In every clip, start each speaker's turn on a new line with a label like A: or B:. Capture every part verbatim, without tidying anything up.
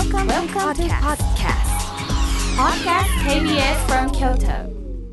A: Welcome, Welcome to podcast. Podcast ケービーエス from Kyoto.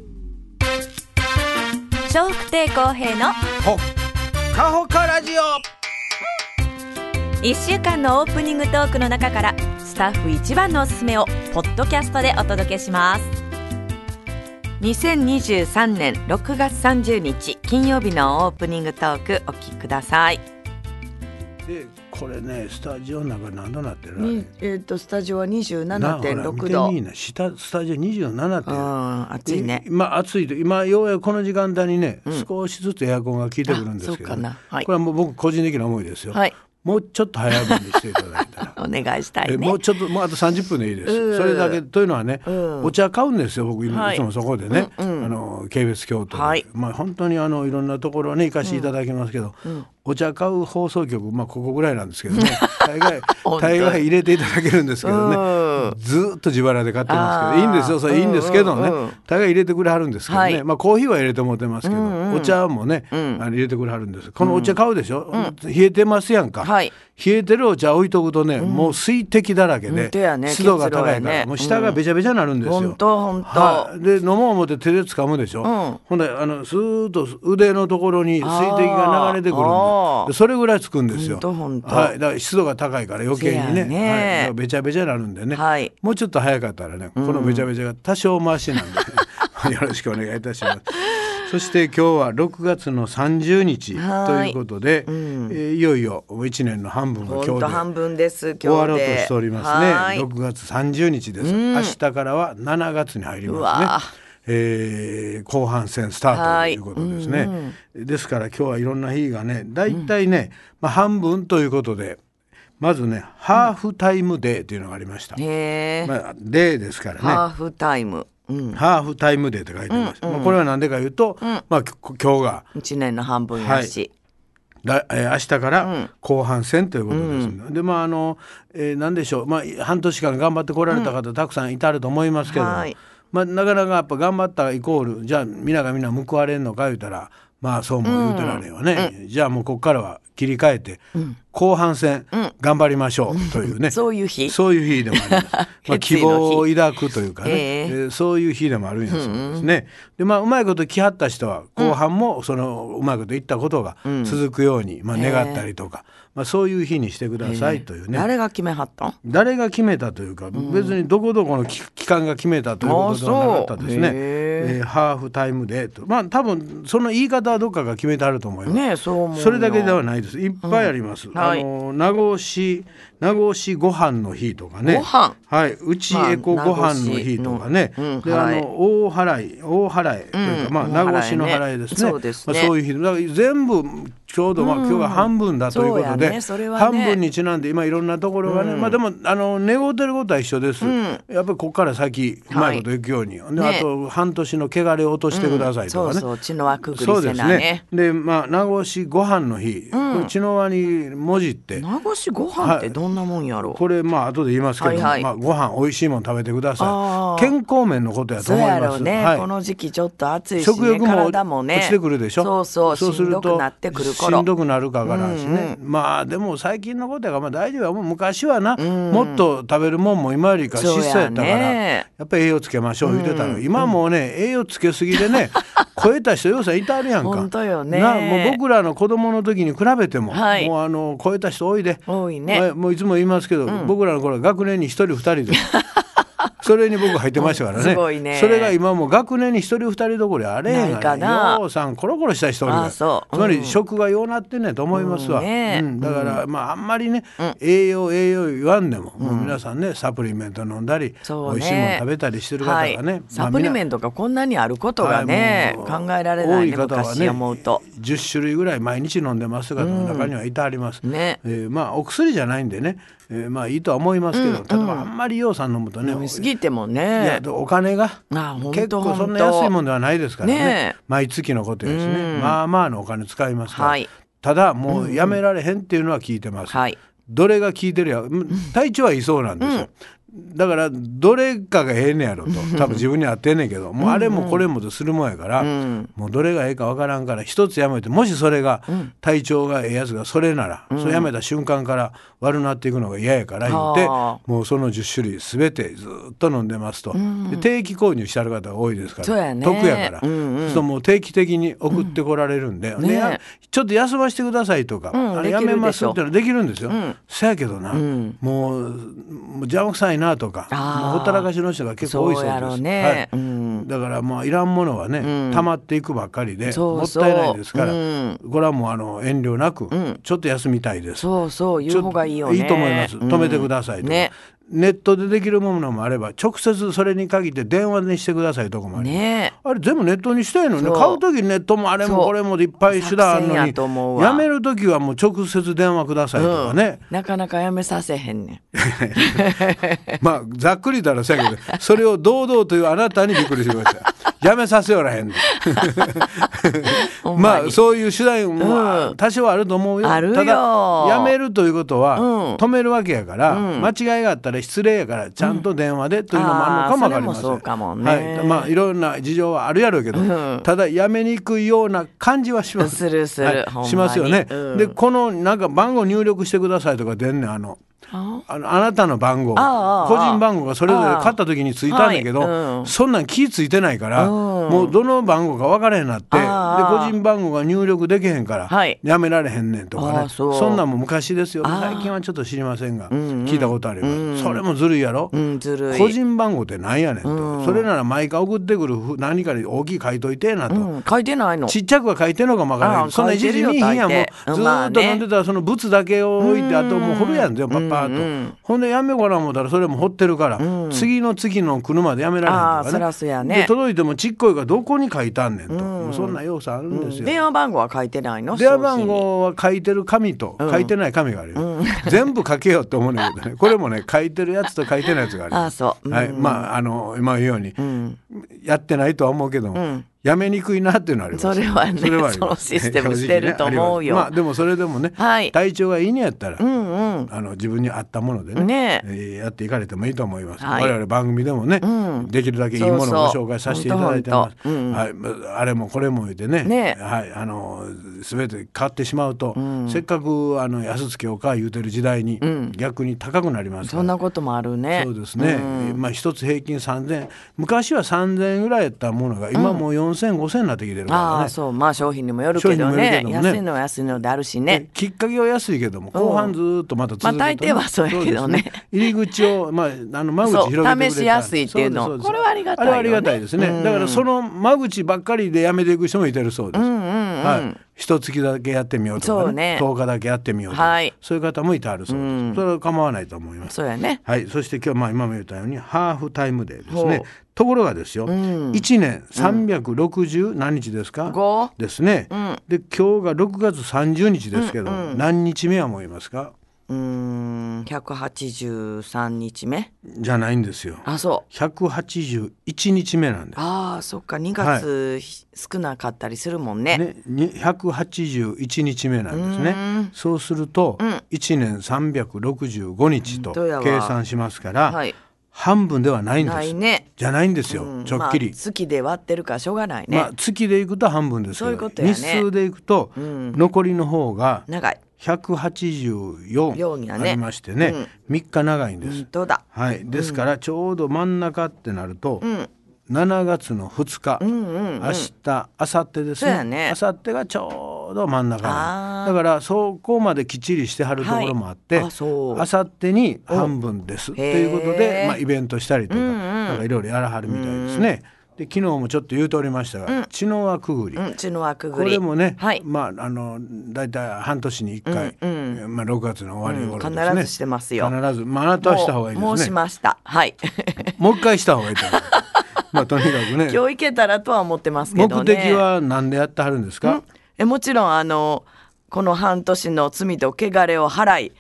B: 笑福亭公平の
C: ほかほかラジオ。
B: いっしゅうかんのオープニングトークの中からスタッフ一番のおすすめをポッドキャストでお届けします。にせんにじゅうさんねんろくがつさんじゅうにち金曜日のオープニングトークお聞きください。
C: でこれね、スタジオの中何度なってる
D: にえー、とスタジオは にじゅうななてんろく 度。
C: 見てみいな、下スタジオにじゅうななてん、
D: うん暑いね。
C: 今暑いと今ようやくこの時間帯にね、うん、少しずつエアコンが効いてくるんですけど、ね、はい、これはもう僕個人的な思いですよ、はい、もうちょっと早めにしていただいたら
D: お願いしたいね。
C: もうちょっともうあとさんじゅっぷんでいいです。それだけというのはね、お茶買うんですよ僕今、はい、いつもそこでね、うんうん、あのケービーエス京都で、はい、まあ、本当にあのいろんなところね行かせていただきますけど、うんうん、お茶買う放送局、まあここぐらいなんですけどね大概大概入れていただけるんですけどね、ずっと自腹で買ってますけどいいんですよ、それいいんですけどね、うんうん、大概入れてくれはるんですけどね、はい、まあコーヒーは入れてもらってますけど、うんうん、お茶もね、うん、あの入れてくれはるんです。このお茶買うでしょ、うん、冷えてますやんか、はい、冷えてるお茶置いとくとね、うん、もう水滴だらけで、ね、湿度が高いから、ね、もう下がべちゃべちゃになるんですよ。
D: 本当本当、
C: はい、で飲もう思って手で掴むでしょ、うん、ほんであのスーッと腕のところに水滴が流れてくるんで、それぐらいつくんですよ。
D: 本当本当、
C: はい、だから湿度が高いから余計にね、ね、はい、べちゃべちゃになるんでね、はい、もうちょっと早かったらね、このべちゃべちゃが多少回しなんで、ね、よろしくお願いいたします。そして今日はろくがつのさんじゅうにちということで、うん、えー、いよいよいちねんの半分が今日で
D: 半分です今日で
C: 終わろうとしておりますね。ろくがつさんじゅうにちです、うん、明日からはしちがつに入りますね。えー、後半戦スタートということですね、うんうん、ですから今日はいろんな日がねだいたいね、うん、まあ、半分ということでまずねハーフタイムデーというのがありました、うん、へー、まあ、デーですからね、
D: ハーフタイム、うん、
C: ハーフタイムデーって書いてます、うんうん、まあ、これは何でかいうと、うん、まあ、今日が
D: いちねんの半分やし、
C: はい、えー、明日から後半戦ということです、うん、でまああの、えー、何でしょう、まあ、半年間頑張ってこられた方、うん、たくさんいたると思いますけど、はい、まあ、なかなかやっぱ頑張ったイコールじゃあ皆が皆報われんのか言うたらまあそうも言うてられんわね、うん、じゃあもうここからは切り替えて、うん、後半戦、うん、頑張りましょうというね、うん、
D: そういう日
C: そういう日でもありますまあ希望を抱くというかね、えーえー、そういう日でもあるんやそうですね、うん、でまあうまいこと来はった人は後半もそのうまいこと言ったことが続くように、まあ、願ったりとか、えーまあ、そういう日にしてくださいというね、
D: えー、誰が決めはったん？
C: 誰が決めたというか、うん、別にどこどこの期間が決めたということではなかったですね。えー、ハーフタイムデーと、まあ多分その言い方はどっかが決めてあると思います、ね、そう思うよ。それだけではないです。いっぱいあります、うん、あの名護市名護市ご飯の日とかね、
D: ご飯、
C: はい、うちエコご飯の日とかね、まあ、うん、で、はい、あの大払い大払いというか、うん、まあ名護市の払いですね、そうですね、まあ、そういう日だから全部ちょうど、まあ、今日が半分だということで、うん、ねね、半分にちなんで今いろんなところがね、うん、まあでもあの願うてることは一緒です、うん、やっぱりここから先うまいこといくように、はい、で、ね、あと半年の汚れを落としてくださいとかね、うん、そうそう
D: 血の輪くぐりせなね、そうですね。
C: でまあ名護市ご飯の日、うん、これ血の輪に文字って
D: 名護市ご飯ってどんなもんやろ、はい、
C: これまあ後で言いますけど、はいはい、まあ、ご飯おいしいもの食べてください。健康面のことやと思います。
D: そうやろうね、はい、この時期ちょっと暑いし、ね、
C: 食欲も体もね落ちてくるでしょ。
D: そうそう、
C: そうすると
D: しんどくなってくる頃
C: しんどくなるかからしね、うんうん、まあでも最近のことやからまあ大丈夫や。もう昔はな、うん、もっと食べるもんも今よりか質素やったから や, やっぱり栄養つけましょう言ってたの、うん、今もうね栄養つけすぎでね超えた人よさいてあるやんか。
D: 本当よね。
C: なもう僕らの子供の時に比べても、はい、もうあの超えた人多いで、
D: 多いね、
C: もういつも言いますけど、うん、僕らの頃は学年にひとりふたりでそれに僕入ってましたから ね, すごいね。それが今もう学年にひとりふたりどころあれへんがね、ようさんコロコロした人が、あ、そう、つまり食がようなってんねんと思いますわ、うんね、うん、だから、うん、まああんまりね、うん、栄養栄養言わんでも、うん、もう皆さんねサプリメント飲んだり、うん、美味しいもの食べたりしてる方がね、はい、まあ、
D: サプリメントがこんなにあることがね、はい、考えられないね、多い方はね、昔思うと
C: じゅっしゅるいぐらい毎日飲んでます方の中にはいてあります、うん、ね、えー、まあお薬じゃないんでね、えー、まあいいとは思いますけど、うん、ただあんまりようさん飲むとね、
D: 飲みすぎてもね、
C: いやお金が結構そんな安いもんではないですからね、ね、毎月のことですね、うん、まあまあのお金使いますから、はい、ただもうやめられへんっていうのは聞いてます、うん、はい、どれが効いてるや体調はいそうなんですよ、 だからどれかがええねやろと多分自分に合ってんねんけどもうあれもこれもとするもんやから、うん、もうどれがええかわからんから一つやめて、もしそれが体調がええやつがそれなら、うん、それやめた瞬間から悪なっていくのが嫌やから言って、うん、もうそのじゅっしゅるい全てずっと飲んでますと、うん、で定期購入してある方が多いですから、
D: そうやね、
C: 得やから、うんうん、そうするともう定期的に送ってこられるんで、うんね、ちょっと休ませてくださいとか、うん、あれやめますってのはできるんですよ、うん、そやけどな、うん、もうもう邪魔くさいなとかもうほったらかしの人が結構多いそうです。
D: そうやろうね、
C: はい
D: うん、
C: だからまあいらんものはね、うん、溜まっていくばっかりで
D: そうそう
C: もったいないですから、うん、これはもうあの遠慮なく、うん、ちょっと休みたいです、
D: そうそう言う方がいいよね。
C: いいと思います、止めてくださいとか、うんね、ネットでできるものもあれば直接それに限って電話にしてくださいとかもある、ね、あれ全部ネットにしたいのに、買う時ネットもあれもこれもいっぱい手段あるのに、やめる時はもう直接電話くださいとかね、
D: うん、なかなかやめさせへんねん
C: まあざっくり言ったらそうやけどそれを堂々というあなたにびっくりしてくださいやめさせよらへんねまあそういう手段も多少あると思うよ、
D: あるよ。
C: ただやめるということは止めるわけやから、うん、間違いがあったら失礼やからちゃんと電話でというのもあるのかもわかりません、
D: うん、あ、それもそうかもね、
C: はい、まあいろんな事情はあるやろうけど、うん、ただやめにくいような感じはします
D: するする、はい、ほんまに
C: しますよね、うん、でこのなんか番号入力してくださいとか出んねん、あのあ, あ, のあなたの番号個人番号がそれぞれ買った時についたんだけど、はいうん、そんなん気ついてないから、うん、もうどの番号か分からへんなって、で個人番号が入力できへんから、はい、やめられへんねんとかね、そ, そんなんも昔ですよ、最近はちょっと知りませんが、うんうん、聞いたことあります、うん、それもずるいやろ、うん、ずるい。個人番号ってなんやねんと、うん、それなら毎回送ってくる何かに大きい書いといてなと、うん、
D: 書いてないの、
C: ちっちゃくは書いてんのかもわからない、そんな一時にいいやもうずっと飲んでたらその物だけを置いて、あともう掘るやんぜパッパーっと、うんうん、ほんでやめようかな思ったらそれも掘ってるから、うん、次の次の来るまでやめられへんとかね、
D: あ、そらそうやね、
C: で届いてもちっこいがどこに書いたんねんと、うん、そんな要素あるんですよ、うん、
D: 電話番号は書いてないの？
C: 電話番号は書いてる紙と書いてない紙があるよ、うん、全部書けよって思うんだけどねこれもね書いてるやつと書いてないやつがある。
D: あ、そう、うん、
C: はい、まああの今言うように、うん、やってないとは思うけども、うん、やめにくいなっていうのはあります。
D: それはね、それはそのシステムしてると思うよ、
C: ね、まあでもそれでもね、はい、体調がいいねやったら、うんうん、あの自分に合ったもので ね, ね、えー、やっていかれてもいいと思います、はい、我々番組でもね、うん、できるだけいいものをご紹介させていただいてます。そうそう、うん、はい、あれもこれも言って ね, ね、はい、あの全て変わってしまうと、うん、せっかくあの安つけようか言うてる時代に、うん、逆に高くなりますから。
D: そんなこともあるね。
C: そうですね、うん、まあ一つ平均さんぜんえん、昔はさんぜんえんぐらいやったものが今もうよんせん、ごせんになってきてるからね。
D: あ、そう、まあ商品にもよるけど ね, けどね、安いのは安いのであるしね、
C: きっかけは安いけども後半ずっとまた続くと、ね、
D: まあ大抵はそうやけど ね, ね
C: 入り口を、まあ、あの間口広げてくれた、
D: 試しやすいっていうの、これはありがたいよね。
C: あれはありがたいですね、うん、だからその間口ばっかりでやめていく人もいてるそうです、うんうんうん、はい、一月だけやってみようとか、ね、そうね、とおかだけやってみようとか、はい、そういう方もいてあるそうです、うん、それは構わないと思います。
D: そうやね、
C: はい、そして今日、まあ、今も言ったようにハーフタイムデーですね。ところがですよ、うん、いちねんさんびゃくろくじゅう何日ですか、うん、ですね、うん、で今日がろくがつさんじゅうにちですけど、うんうん、何日目は思いますか？
D: うーん、ひゃくはちじゅうさんにちめ
C: じゃないんですよ。
D: あ、そう、
C: ひゃくはちじゅういちにちめなんです。
D: ああ、そっか、にがつ、はい、少なかったりするもん ね,
C: ねひゃくはちじゅういちにちめなんですね。そうすると、うん、いちねんさんびゃくろくじゅうごにちと計算しますから、はい、半分ではないんです。ないね、じゃないんですよ、うん、ちょっきり、まあ、
D: 月で割ってるからしょうがないね、
C: まあ、月でいくと半分ですけど、
D: そういうことやね、
C: 日数でいくと、うん、残りの方が
D: 長い
C: ひゃくはちじゅうよんありましてね、うん、みっか長いんです。
D: 本当だ、
C: はい、ですからちょうど真ん中ってなると、うん、しちがつのふつか、うんうんうん、明日明後日ですね、明後日がちょうど真ん中なんだから、そこまできっちりしてはるところもあって、はい、あ、そう、明後日に半分ですということで、まあ、イベントしたりとか、うんうん、なんかいろいろやらはるみたいですね。で昨日もちょっと言うとおりましたが、うん、血の輪くぐり、
D: うん、血の輪くぐり、
C: これもね、はい、まああのだいたい半年にいっかい、うんうん、まあ、ろくがつの終わり頃ですね、
D: うん、必ずしてますよ。
C: 必ず、まあ、あなたはした方がいいですね。
D: もうしました、はい、
C: もう一回した方がいいと思うまあとにかくね、
D: 今日行けたらとは思ってますけどね。
C: 目的は何でやってはるんですか？
D: えもちろんあのこの半年の罪と汚れを払い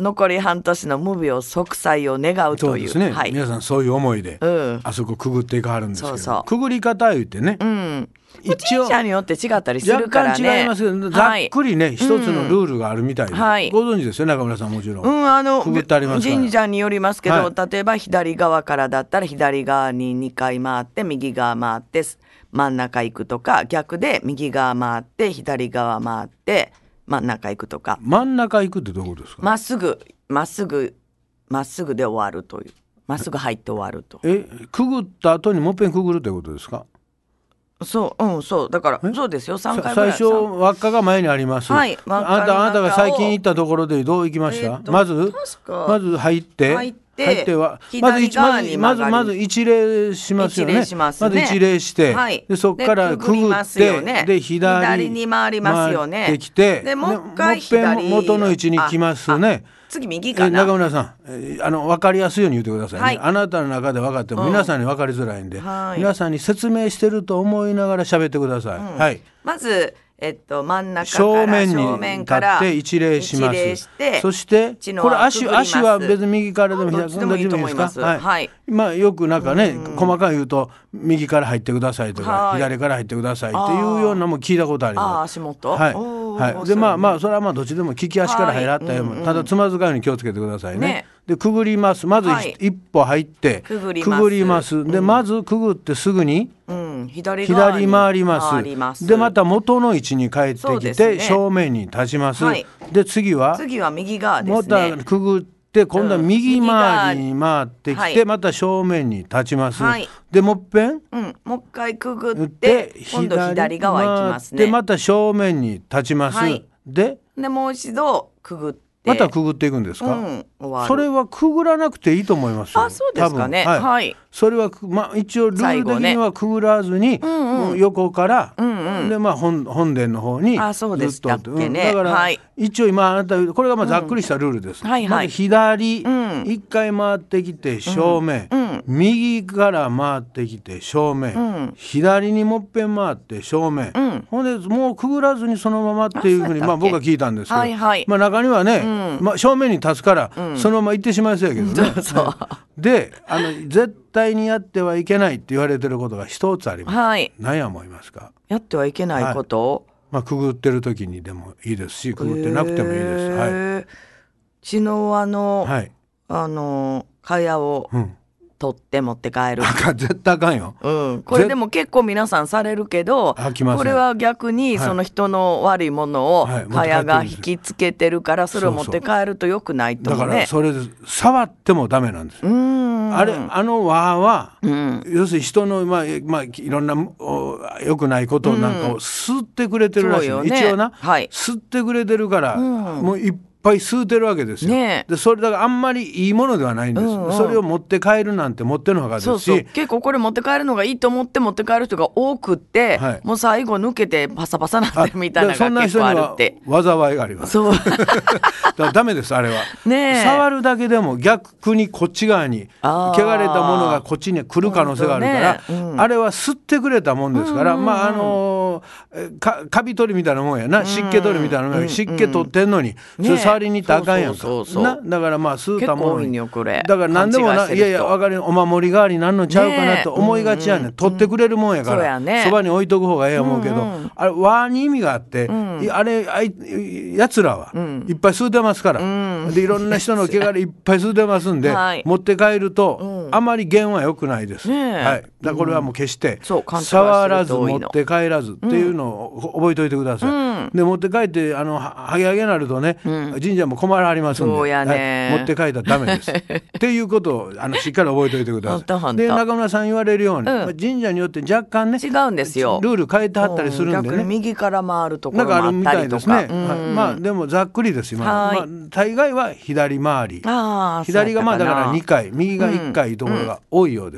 D: 残り半年の無病息災を願うという。
C: そうですね、
D: はい、
C: 皆さんそういう思いで、うん、あそこくぐっていかはるんですけど、そうそう、くぐり方言ってね、うん、
D: 一応神社によって違ったりするからね、
C: 若干違いますけど、ざっくりね、はい、一つのルールがあるみたいで、はい、ご存知ですよ中村さんもちろん、うん、あのくぐってありますから。
D: 神社によりますけど、はい、例えば左側からだったら左側ににかい回って右側回って真ん中行くとか、逆で右側回って左側回って真ん中行くとか。
C: 真ん中行くってどういうことですか？
D: まっすぐまっすぐまっすぐで終わるという、まっすぐ入って終わると。
C: え、くぐった後にもっぺんくぐるということですか？
D: そう、うん、そうだからそうですよ。さんかいぐらい。
C: 最初輪っかが前にあります、はい、あなたあなたが最近行ったところでどう行きました？えー、まずまず入って入って入ってはまずまずまず一礼しますよね。一礼しますね。まず一礼して、はい、でそこからくぐって、ね、で 左,
D: 左に回りますよね。
C: 回ってきて、
D: でもう一回左、
C: もっぺん元の位置に来ますね。
D: 次右かな。
C: 中村さん、あの分かりやすいように言ってくださいね、はい、あなたの中で分かっても皆さんに分かりづらいんで、うん、皆さんに説明してると思いながら喋ってください、うん、はい。
D: まずえっと、真ん中から正面に
C: 立って一礼します。してそしてこれ 足, 足は別に右からでも左からでもいいですか？はい、はい、まあ、よくなんかね、細かく言うと右から入ってくださいとか左から入ってくださいっていうようなも聞いたことあります。
D: あ、足元、
C: はい、はい、でまあまあそれはまあどっちでも利き足から入らったよ、はい、ただつまずかないように気をつけてくださいね。ね、でくぐります。まず一歩入ってくぐります。くぐりますで、うん、まずくぐってすぐに、うん、左, 左回ります。回りますでまた元の位置に帰ってきて、ね、正面に立ちます、はい、で次は
D: 次は右側ですね。
C: またくぐって今度は右回りに回ってきて、うん、また正面に立ちます、はい、でもっぺん、
D: うん、もう一回くぐって今度左側行きますね。
C: でまた正面に立ちます、はい、で,
D: でもう一度くぐって
C: またくぐっていくんですか？うん、それはくぐらなくていいと思いますよ。
D: あ、そうですかね。
C: はい、はい、それは、まあ、一応ルール的にはくぐらずに、ね、うんうん、横から、うんうん、でまあ、本, 本殿の方にずっと。
D: あ、そうでしたっけね、
C: うん、だから、はい、一応今あなたこれがまあざっくりしたルールです、うん、はいはい、まず左、うん、いっかい回ってきて正面、うんうん、右から回ってきて正面、うん、左にもっぺん回って正面、うん、ほんでもうくぐらずにそのままっていうふうにまあ、僕は聞いたんですけど、はいはい、まあ、中にはね、うん、まあ、正面に立つから、うん、そのまま行ってしまいそうやけどね、そうそう、ね、であの絶対にやってはいけないって言われてることが一つあります、はい、何や思いますか？
D: やってはいけないこと、はい、
C: まあ、くぐってる時にでもいいですしくぐってなくてもいいです、はい、
D: 血のあの、はい、あの蚊帳を、うん、取って持って帰る。
C: 絶対あかんよ、
D: うん、これでも結構皆さんされるけど、これは逆にその人の悪いものを蚊帳が引きつけてるからそれを持って帰ると良くないと思うね。
C: だからそれで触ってもダメなんです。うーん、あれあの輪は、うん、要するに人の、まあまあ、いろんな良くないことなんかを吸ってくれてるらしい、ね、うん、一応な、はい、吸ってくれてるから、うん、もういっいっぱい吸うてるわけですよ、ね、でそれだからあんまりいいものではないんです、うんうん、それを持って帰るなんて持ってのほかですし、そうそう、
D: 結構これ持って帰るのがいいと思って持って帰る人が多くって、はい、もう最後抜けてパサパサなってるみたいなのが結構あるって。
C: そんな人には災いがあります。そうだからダメですあれは、ね、触るだけでも逆にこっち側に汚れたものがこっちに来る可能性があるから、ね、うん、あれは吸ってくれたもんですから、うんうんうん、まああのかカビ取りみたいなもんやな、湿気取りみたいなもんや、うんうん、湿気取ってんのに、ね、それ触りに行ったらあかんやんか。そうそうそうそう、なだからまあ吸うたものに、だから何でもな、いやいや分かる、お守り代わりになんのちゃうかなと思いがちやねん、うんうん、取ってくれるもんやから、そば、ね、に置いとく方がええ思うけど、うんうん、あれ和に意味があって、うん、あれあいやつらはいっぱい吸うてますから、うん、でいろんな人の汚れいっぱい吸うてますんで、はい、持って帰ると、うん、あまり弦は良くないです、ね、はい、だからこれはもう決して、うん、触らず持って帰らずっていうのを覚えておいてください、うん、で持って帰ってあのハゲハゲなるとね、うん、神社も困らはりますんで、そうやね、はい、持って帰ったらダメですっていうことをあのしっかり覚えておいてください。で中村さん言われるように、うん、神社によって若干ね
D: 違うんですよ、
C: ルール変えてはったりするんでね、うん、
D: 逆に右から回るところもあったりとか、なんかあるみたいですね、はい、ま
C: あでもざっくりです今、まあ、大概は左回り、あ左がまあだからにかい、右がいっかいところが多いようです、うんうん、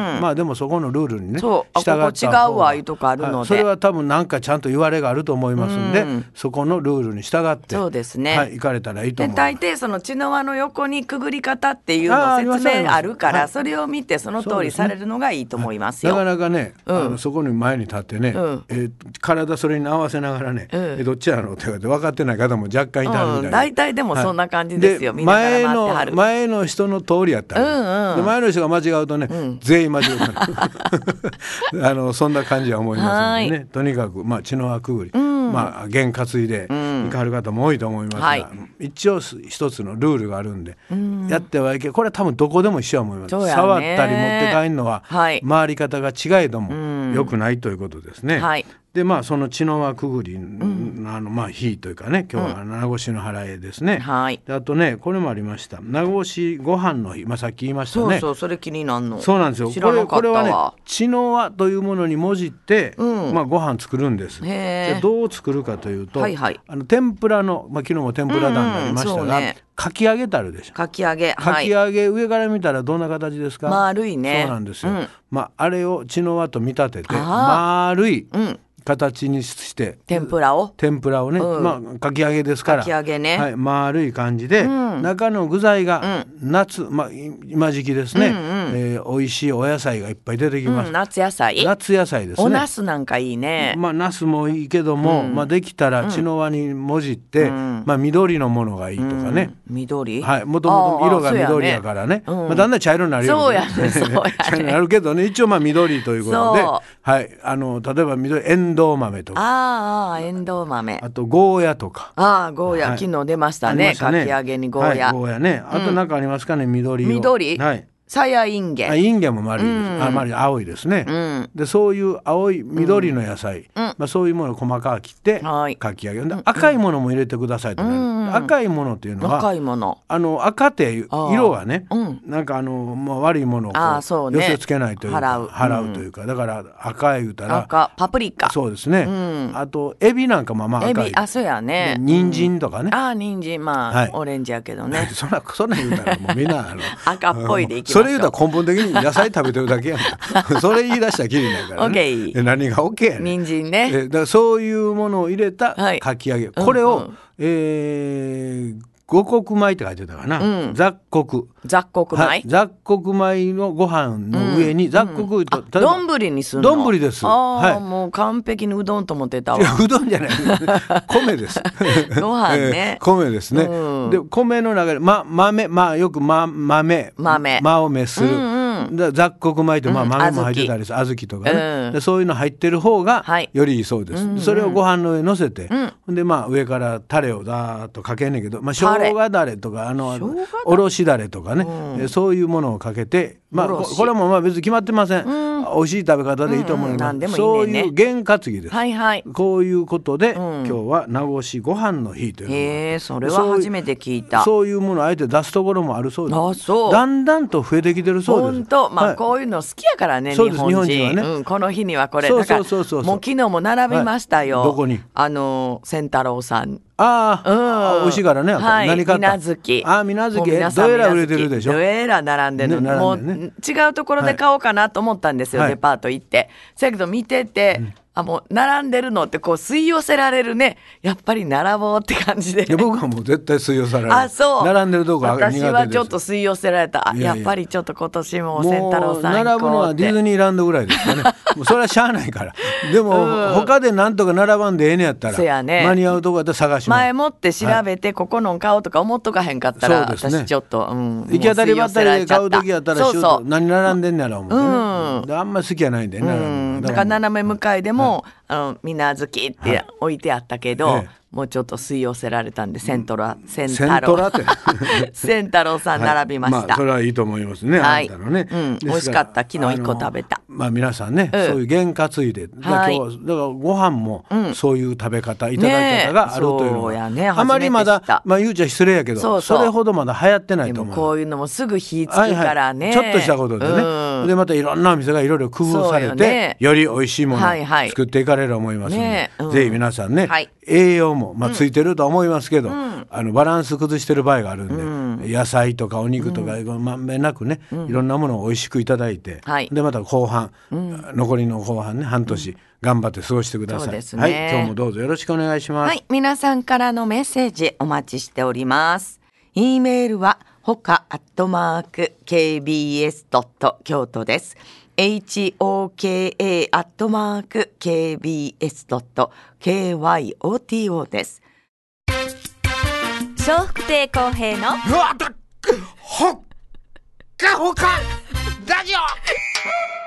C: まあでもそこのルールにね
D: そう、
C: 従った方が
D: ここ違うわいうとこあるので、
C: はい、それは多分なんかちゃんと言われがあると思いますんで、うん、そこのルールに従って
D: そうですね、
C: はい、行かれたらいいと思います。
D: で大抵その茅の輪の横にくぐり方っていうの説明あるから、はい、それを見てその通りされるのがいいと思いますよ。
C: なかなかね、うん、あのそこに前に立ってね、うんえー、体それに合わせながらね、うんえどっちやろうって分かってない方も若干いたみたいな、うん、
D: 大体でもそんな感じですよ、
C: はい、
D: みんなから待ってはる。
C: 前の、前の人の通りやったら、うんうん、で前の人が間違うとね、うん、全員間違うあのそんな感じは思いますのでね、とにかく、まあ、茅の輪くぐり、うんまあ、験担いで行かはる方も多いと思いますが、はい、一応一つのルールがあるんで、うん、やってはいけこれは多分どこでも一緒や思います。触ったり持って帰るのは、はい、回り方が違えども良くないということですね、はいでまあその茅の輪くぐり、うん、あのまあ日というかね今日は名越の払いですね、うんはい、であとねこれもありました名越ご飯の日、まあ、さっき言いましたね。
D: そうそうそれ気になるの。
C: そうなんですよ。
D: 知らなかったわ。
C: これ、これはね茅の輪というものにもじって、うんまあ、ご飯作るんです。でどう作るかというと、はいはい、あの天ぷらの、まあ、昨日も天ぷら団になりましたが、うんうんね、かき揚げたるでしょ。
D: かき揚げ、
C: かき揚げ、はい、上から見たらどんな形ですか。
D: 丸いね。
C: そうなんですよ、うんまあ、あれを茅の輪と見立てて丸い、うん形にして
D: 天ぷらを
C: 天ぷらをね、うんまあ、かき揚げですから
D: かき揚げね、
C: はい、丸い感じで、うん、中の具材が夏、うんまあ、今時期ですね、うんうんえー、美味しいお野菜がいっぱい出てきます、うん、
D: 夏野菜
C: 夏野菜ですね。
D: お茄子なんかいいね。
C: まあ茄子もいいけども、うんまあ、できたら茅の輪にもじって、うんまあ、緑のものがいいとかね、
D: うん、緑
C: はいもともと色が緑やからね、うんまあ、だんだん茶色になるよ
D: そうやねそうやね
C: 茶色になるけどね一応まあ緑ということで、はい、あの例えば緑エンドウ豆とか
D: ああエンドウ豆
C: あとゴーヤとか
D: ああゴーヤ、はい、昨日出ましたねかき揚げにゴーヤ、
C: はい、ゴーヤねあと何かありますかね、うん、緑色
D: 緑
C: はい
D: さやいんげん
C: いんげんも丸いです、うん、あ丸い青いですね、うん、でそういう青い緑の野菜、うんまあ、そういうものを細かく切ってかき揚げ、うん、赤いものも入れてくださいと、ねうん、赤いものっていうのは
D: 赤いもの
C: あの赤って色がね、うん、なんかあの、まあ、悪いものをこうそう、ね、寄せつけないというか払う、払うというかだから赤い言うたら
D: 赤パプリカ
C: そうですね、うん、あとエビなんかもまあ赤い
D: エビあそうやね
C: 人参とかね、
D: うん、あ人参まあ、はい、オレンジやけどね
C: そんなそんな言うたらもうみんなあの
D: 赤っぽいでいきましょう。
C: それ言うたら根本的に野菜食べてるだけやんそれ言い出したらきりないからね
D: okay、
C: 何が OK やねん
D: 人参ね
C: えだからそういうものを入れたかき揚げ、はい、これを、うんうん、えー五穀米って書いてたかな、うん、雑穀
D: 雑穀米、
C: はい、雑穀米のご飯の上に、うん、雑穀と、
D: うん、丼にするの
C: 丼ですあ、
D: はい、もう完璧にうどんと思ってたわ。
C: いやうどんじゃない米です
D: ご飯ね、
C: えー、米ですね、うん、で米の中で、ま、豆、まあ、よく、ま、豆
D: 豆
C: 豆を召する、うんうん、雑穀米って、まあ、豆も入ってたりする、小豆とかね、うん、でそういうの入ってる方がよりいいそうです、はい、それをご飯の上に乗せて、うん、でまあ上からタレをだーっとかけんねんけど、まあ、生姜だれとかあのおろしだれとかね、うん、そういうものをかけて、まあ、こ, これもまあ別に決まってません、うん、美味しい食べ方でいいと思います、うんうん、そういう験担ぎです、はいはい、こういうことで、うん、今日は名越ご飯の日というのが
D: へーそれは初めて聞いた。
C: そういうものをあえて出すところもあるそうです。
D: あそう
C: だんだんと増えてきてるそうです。
D: 本当、まあはい、こういうの好きやからね日本人、日本人はね、うん、この日にはこれそうそうそうそう、だからもう昨日も並びましたよ、
C: はい、どこに
D: あの千太郎さん
C: ああ、うん、美味しいからね、はい、何買った？
D: 水無月
C: あ水無月どえら売れてるでしょ。
D: どえら並んでる、ね、もう、ね、違うところで買おうかなと思ったんですよ、はい、デパート行ってそやけど見てて、うんあもう並んでるのってこう吸い寄せられるねやっぱり並ぼうって感じで
C: いや僕はもう絶対吸い寄せられる
D: あそう
C: 並んでるとこ苦手です。
D: 私はちょっと吸い寄せられたあいやいややっぱりちょっと今年も千太郎さん行こうって
C: 並ぶのはディズニーランドぐらいですかねもうそれはしゃあないからでも、うん、他でなんとか並ばんでええねやったら、ね、間に合うとこやったら探します。
D: 前もって調べて、はい、ここの買おうとか思っとかへんかったら、ね、私ちょっと、うん、
C: 行き当たりばったりで買う時やったらそうそう何並んでんねやろ思う、ねうん、であんまり好きやないんでね、
D: うん、だから斜め向かいでも、はいあの水無月って置いてあったけど、はいええもうちょっと吸い寄せられたんで千太郎千太郎千太郎さん並びました、はい
C: まあ、それはいいと思いますね、はい、あんたのね、
D: うん、美味しかった昨日いっこ食べた
C: まあ皆さんね、うん、そういう験担いで、はい、今日だからご飯もそういう食べ方、うん、いただき方があるというのは、ねね、あまりまだまあ言うちゃ失礼やけどそうそうそれほどまだ流行ってないと思う。
D: こういうのもすぐ火つくからね、
C: はいはい、ちょっとしたことでね、ううん、でまたいろんなお店がいろいろ工夫されて、ね、より美味しいものを作っていかれると思いますので、はいはいねうん、ぜひ皆さんね、はい、栄養も、まあ、ついてると思いますけど、うん、あのバランス崩してる場合があるんで、うん、野菜とかお肉とか、うん、まんべんなくね、うん、いろんなものを美味しくいただいて、はい、でまた後半、うん、残りの後半ね半年、うん頑張って過ごしてください。そうですね。はい、今日もどうぞよろしくお願いします。
D: はい、皆さんからのメッセージお待ちしております。E メールはほかアットマーク ケービーエス ドット 京都です。エイチオーケーエー アットマーク ケービーエス ドット ケーワイオーティーオー です。
B: 笑福亭公平の
C: うわだほっかほかラジオ